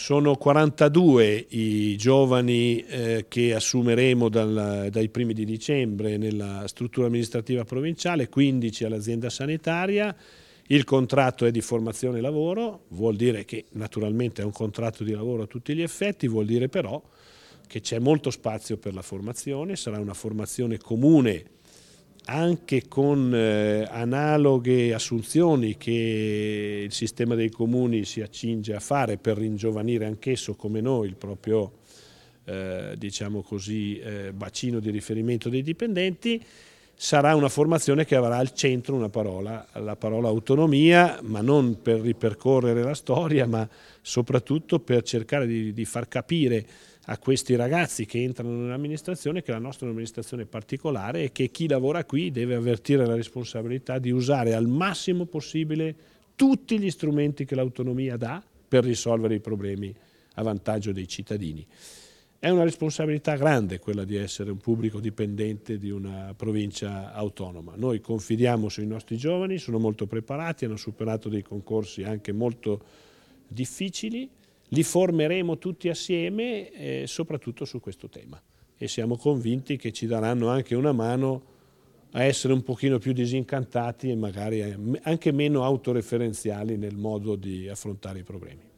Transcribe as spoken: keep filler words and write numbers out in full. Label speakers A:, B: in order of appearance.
A: Sono quarantadue i giovani eh, che assumeremo dal, dai primi di dicembre nella struttura amministrativa provinciale, quindici all'azienda sanitaria. Il contratto è di formazione e lavoro, vuol dire che naturalmente è un contratto di lavoro a tutti gli effetti, vuol dire però che c'è molto spazio per la formazione, sarà una formazione comune anche con eh, analoghe assunzioni che il sistema dei comuni si accinge a fare per ringiovanire anch'esso come noi il proprio eh, diciamo così, eh, bacino di riferimento dei dipendenti. Sarà una formazione che avrà al centro una parola, la parola autonomia, ma non per ripercorrere la storia, ma soprattutto per cercare di, di far capire a questi ragazzi che entrano nell'amministrazione che la nostra è un'amministrazione particolare e che chi lavora qui deve avvertire la responsabilità di usare al massimo possibile tutti gli strumenti che l'autonomia dà per risolvere i problemi a vantaggio dei cittadini. È una responsabilità grande quella di essere un pubblico dipendente di una provincia autonoma. Noi confidiamo sui nostri giovani, sono molto preparati, hanno superato dei concorsi anche molto difficili, li formeremo tutti assieme eh, soprattutto su questo tema e siamo convinti che ci daranno anche una mano a essere un pochino più disincantati e magari anche meno autoreferenziali nel modo di affrontare i problemi.